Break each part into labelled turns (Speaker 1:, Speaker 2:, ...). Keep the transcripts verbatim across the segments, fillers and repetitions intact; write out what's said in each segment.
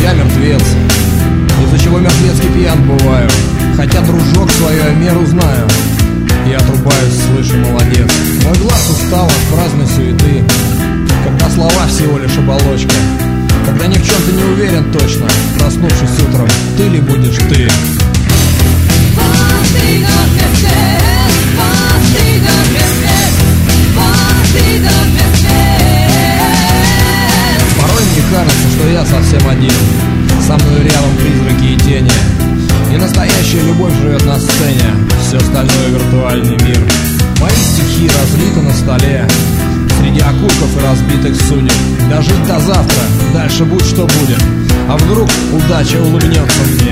Speaker 1: я мертвец, из-за чего мертвецкий пьян бываю. Хотя, дружок, свою меру знаю. Я отрубаюсь, слышу, молодец. Мой глаз устал от праздной суеты, когда слова всего лишь оболочка, когда ни в чем ты не уверен точно, проснувшись утром, ты ли будешь ты? Порой мне кажется, что я совсем один, со мной рядом призраки и тени, и настоящая любовь живет на сцене, все остальное виртуальный мир. Мои стихи разлиты на столе, среди окурков и разбитых судеб. Дожить до завтра, дальше будь что будет, а вдруг удача улыбнется мне.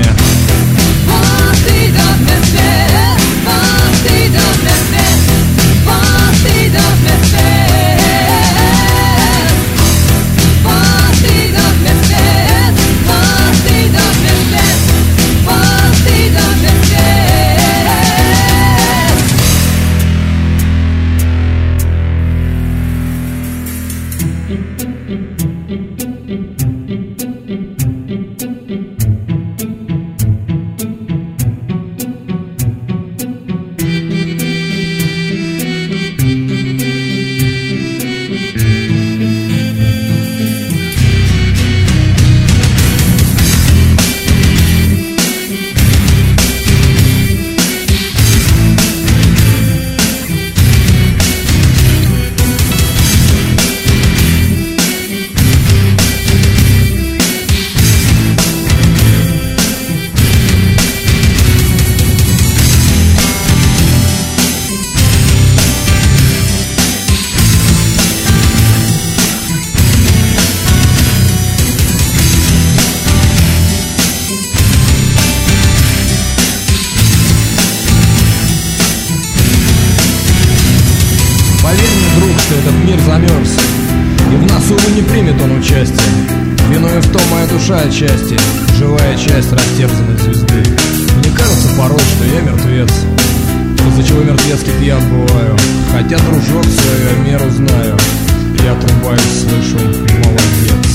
Speaker 1: Поверь мне, друг, что этот мир замерз, и в нас, увы, не примет он участие. Виной в том моя душа отчасти, живая часть растерзанной звезды. Мне кажется порой, что я мертвец, из-за чего мертвецкий пьян бываю. Хотя, дружок, свою меру знаю. Я отрубаюсь, слышу, молодец.